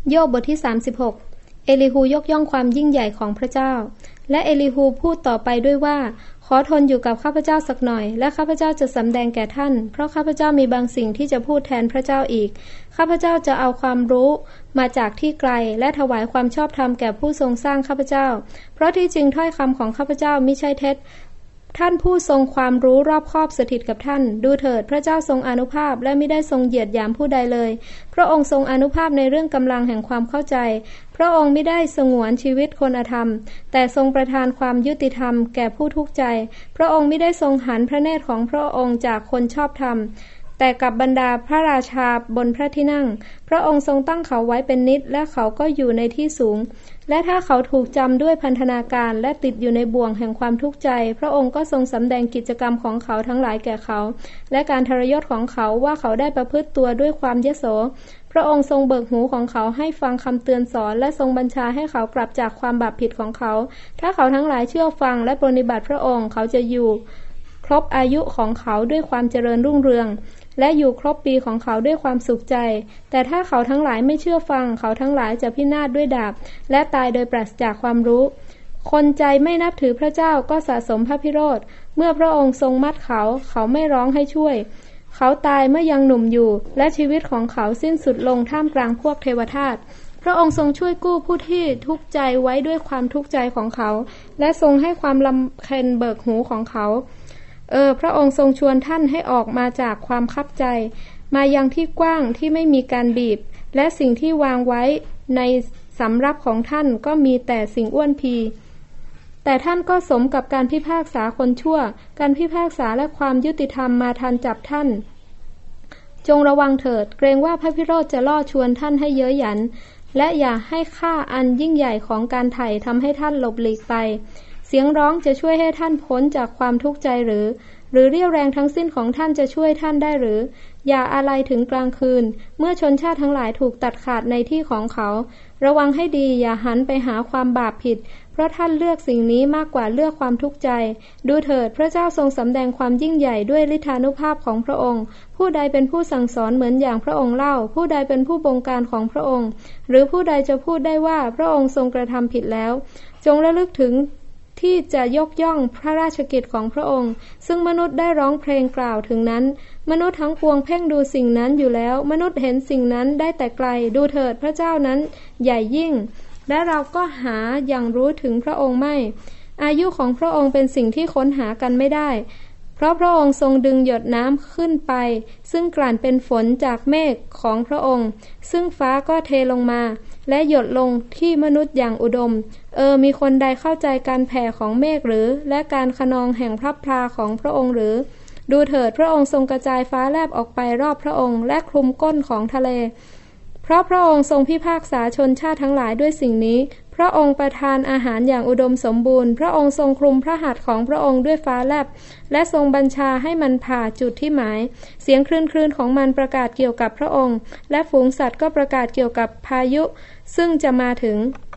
โยบบทที่36เอลิฮูยกย่องความยิ่งใหญ่ของพระเจ้าและเอลิฮูพูดต่อไปด้วยว่าขอทนอยู่กับข้าพเจ้าสักหน่อยและข้าพเจ้าจะสำแดงแก่ท่านเพราะข้าพเจ้ามีบางสิ่งที่จะพูดแทนพระเจ้าอีกข้าพเจ้าจะเอาความรู้มาจากที่ไกลและถวายความชอบธรรมแก่ผู้ทรงสร้างข้าพเจ้าเพราะที่จริงถ้อยคำของข้าพเจ้ามิใช่เท็จท่านผู้ทรงความรู้รอบคอบสถิตกับท่านดูเถิดพระเจ้าทรงอานุภาพและมิได้ทรงเหยียดหยามผู้ใดเลยพระองค์ทรงอานุภาพในเรื่องกำลังแห่งความเข้าใจพระองค์มิได้สงวนชีวิตคนอธรรมแต่ทรงประทานความยุติธรรมแก่ผู้ทุกข์ใจพระองค์มิได้ทรงหันพระเนตรของพระองค์จากคนชอบธรรมแต่กับบรรดาพระราชาบนพระที่นั่งพระองค์ทรงตั้งเขาไว้เป็นนิจและเขาก็อยู่ในที่สูงและถ้าเขาถูกจำด้วยพันธนาการและติดอยู่ในบ่วงแห่งความทุกข์ใจพระองค์ก็ทรงสำแดงกิจกรรมของเขาทั้งหลายแก่เขาและการทรยศของเขาว่าเขาได้ประพฤติตัวด้วยความยโสพระองค์ทรงเบิกหูของเขาให้ฟังคำเตือนสอนและทรงบัญชาให้เขากลับจากความบาปผิดของเขาถ้าเขาทั้งหลายเชื่อฟังและปรนนิบัติพระองค์เขาจะอยู่ครบอายุของเขาด้วยความเจริญรุ่งเรืองและอยู่ครบปีของเขาด้วยความสุขใจแต่ถ้าเขาทั้งหลายไม่เชื่อฟังเขาทั้งหลายจะพินาศด้วยดาบและตายโดยปราศจากความรู้คนใจไม่นับถือพระเจ้าก็สะสมพระพิโรธเมื่อพระองค์ทรงมัดเขาเขาไม่ร้องให้ช่วยเขาตายเมื่อยังหนุ่มอยู่และชีวิตของเขาสิ้นสุดลงท่ามกลางพวกเทวทาสพระองค์ทรงช่วยกู้ผู้ที่ทุกข์ใจไว้ด้วยความทุกข์ใจของเขาและทรงให้ความลำเค็ญเบิกหูของเขาพระองค์ทรงชวนท่านให้ออกมาจากความคับใจมายังที่กว้างที่ไม่มีการบีบและสิ่งที่วางไว้ในสำรับของท่านก็มีแต่สิ่งอ้วนพีแต่ท่านก็สมกับการพิพากษาคนชั่วการพิพากษาและความยุติธรรมมาทันจับท่านจงระวังเถิดเกรงว่าพระพิโรธจะล่อชวนท่านให้เย้ยหยันและอย่าให้ค่าอันยิ่งใหญ่ของการไถ่ทำให้ท่านหลบหลีกไปเสียงร้องจะช่วยให้ท่านพ้นจากความทุกข์ใจหรือเรี่ยวแรงทั้งสิ้นของท่านจะช่วยท่านได้หรืออย่าอะไรถึงกลางคืนเมื่อชนชาติทั้งหลายถูกตัดขาดในที่ของเขาระวังให้ดีอย่าหันไปหาความบาปผิดเพราะท่านเลือกสิ่งนี้มากกว่าเลือกความทุกข์ใจดูเถิดพระเจ้าทรงสำแดงความยิ่งใหญ่ด้วยฤทธานุภาพของพระองค์ผู้ใดเป็นผู้สั่งสอนเหมือนอย่างพระองค์เล่าผู้ใดเป็นผู้บงการของพระองค์หรือผู้ใดจะพูดได้ว่าพระองค์ทรงกระทำผิดแล้วจงระลึกถึงที่จะยกย่องพระราชกิจของพระองค์ซึ่งมนุษย์ได้ร้องเพลงกล่าวถึงนั้นมนุษย์ทั้งปวงเพ่งดูสิ่งนั้นอยู่แล้วมนุษย์เห็นสิ่งนั้นได้แต่ไกลดูเถิดพระเจ้านั้นใหญ่ยิ่งและเราก็หาอย่างรู้ถึงพระองค์ไม่อายุของพระองค์เป็นสิ่งที่ค้นหากันไม่ได้เพราะพระองค์ทรงดึงหยดน้ำขึ้นไปซึ่งกลั่นเป็นฝนจากเมฆของพระองค์ซึ่งฟ้าก็เทลงมาและหยดลงที่มนุษย์อย่างอุดมมีคนใดเข้าใจการแผ่ของเมฆหรือและการคะนองแห่งพระพลาของพระองค์หรือดูเถิดพระองค์ทรงกระจายฟ้าแลบออกไปรอบพระองค์และคลุมก้นของทะเลเพราะพระองค์ทรงพิพากษาชนชาติทั้งหลายด้วยสิ่งนี้พระองค์ประทานอาหารอย่างอุดมสมบูรณ์พระองค์ทรงคลุมพระหัตถ์ของพระองค์ด้วยฟ้าแลบและทรงบัญชาให้มันผ่าจุดที่หมายเสียงคลื่นของมันประกาศเกี่ยวกับพระองค์และฝูงสัตว์ก็ประกาศเกี่ยวกับพายุซึ่งจะมาถึง